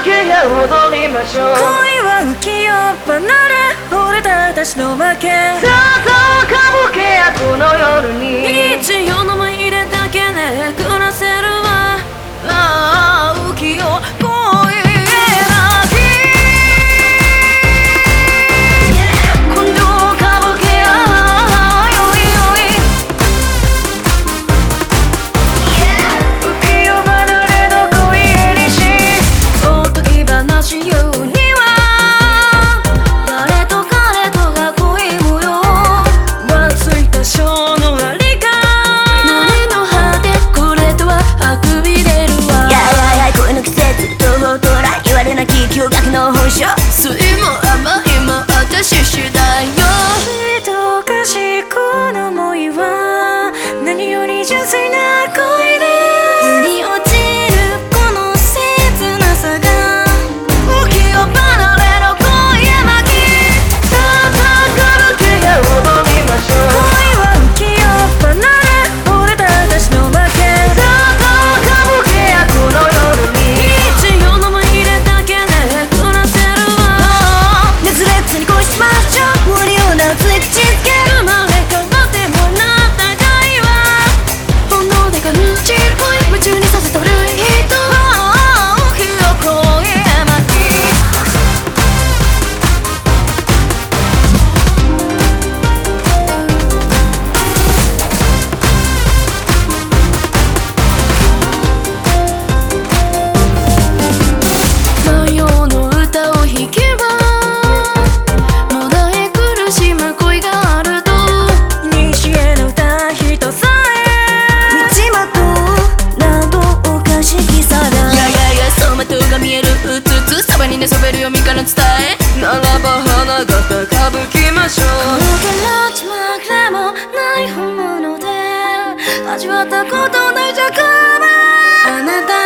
けや踊りましょう。 恋は浮世離れ俺たちの負け。 さあさあ歌舞伎やこの夜に一夜の思い出だけで暮らせるわ。ああ浮世恋驚愕の本性酸いも甘いも私次第よ。きっとおかしいこの想いは何より純粋な恋で腑に落ちるこの切なさが浮世離れの恋山木。 さあさあ歌舞伎や踊りましょう。 恋は浮世離れ俺たちの負け。 さあさあ歌舞伎やこの夜に一夜の思い出だけで暮らせるわ。熱烈に恋しましょう。無理をなつい口づけ生まれ変わってもらった愛は本能で感じる恋夢中にさせとる人。浮世恋山木。真夜の歌を弾けばもだえ苦しむ恋があると西への歌人さえ道まとなどおかしきさだ。ややや走馬灯が見えるうつつそばに寝そべるよみかの伝えならば花形歌舞伎ましょう。 からちまくれもない本物で味わったことない弱はあなた